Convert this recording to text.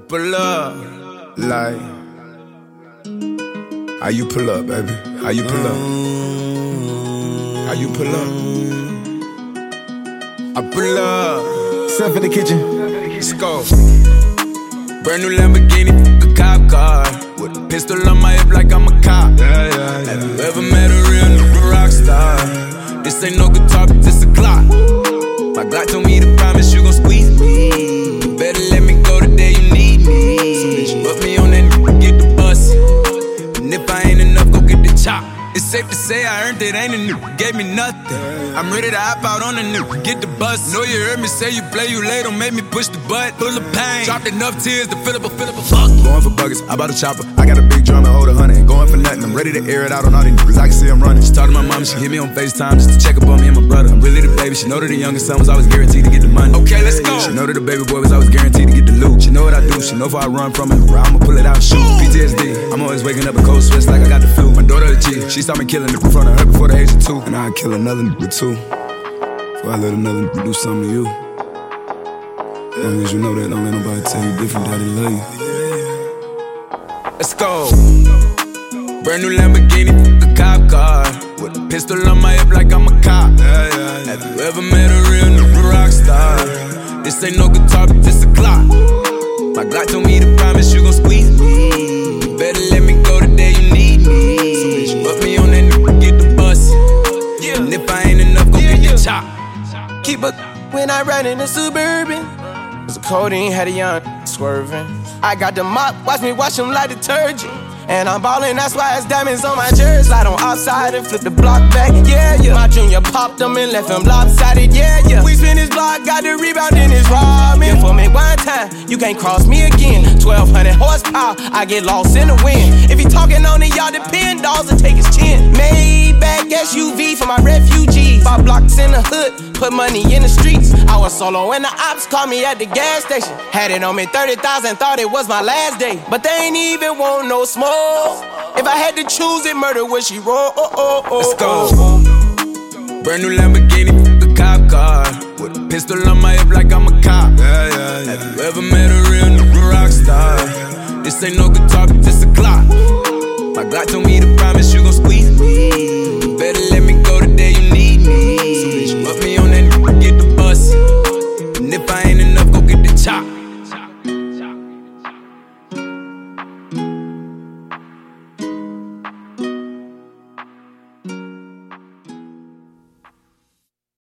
pull up. Like, how you pull up, baby? How you pull up? How you pull up? I pull up. Stuff in the kitchen. Let's go. Brand new Lamborghini, a cop car. With a pistol on my hip like I'm a cop. Have you ever met a real nigga rock star? This ain't no guitar, but this a Glock. My Glock told me to promise you gon' squeeze me. You better let me go the day you need me. So bitch, put me on that nigga, get the bus. And if I ain't enough, go get the chop. It's safe to say I earned it, ain't a nigga gave me nothing. I'm ready to hop out on a nigga, get the bus. Know you heard me say you play, you late, don't make me push the butt. Full of pain, dropped enough tears to fill up a fuck. Going for buggers, I bought a chopper. I got a big drum and hold 100. Ain't going for nothing, I'm ready to air it out on all these niggas. I can see I'm running. She talked to my mom, she hit me on FaceTime just to check up on me and my brother. I'm really the baby, she know that the youngest son was always guaranteed to get the money. Okay, let's go. She know that the baby boy was always guaranteed to get the loot. She know what I do, she know if I run from it, I'ma pull it out and shoot. PTSD, I'm always waking up in cold sweats like I got the flu. My daughter a G, she saw me killing it in front of her before the age of 2. And I'd kill another nigga too, before I let another nigga do something to you. As long as you know that, don't let nobody tell you different, daddy love you. Let's go. Brand new Lamborghini, a cop car. With a pistol on my hip like I'm a cop. Have you ever met a real nigga rock star? This ain't no guitar, but this a Glock. My Glock told me to promise you gon' squeeze me. You better let me go the day you need me. So bitch, put me on that nigga, get the bus. And if I ain't enough, go get your chop. Keep a when I ride in the Suburban. Cause the codeine had a young swerving. I got the mop, watch me wash him like detergent. And I'm ballin', that's why it's diamonds on my jersey. Slide on outside and flip the block back, yeah, yeah. My junior popped him and left him lopsided, yeah, yeah. We spin his block, got the rebound in his robbing. For me one time, you can't cross me again. 1200 horsepower, I get lost in the wind. If he talking on it, y'all depend, dolls and take his chin. Maybach SUV for my refugees. 5 blocks in the hood, put money in the streets. I was solo when the ops called me at the gas station. Had it on me 30,000, thought it was my last day. But they ain't even want no smoke. If I had to choose it, murder would she roll? Let's go. Brand new Lamborghini, a cop car. With a pistol on my hip like I'm a cop. Have you ever met a real nigga rock star? This ain't no guitar, but this a Glock. My Glock told me to promise you gon' squeeze me. You better let me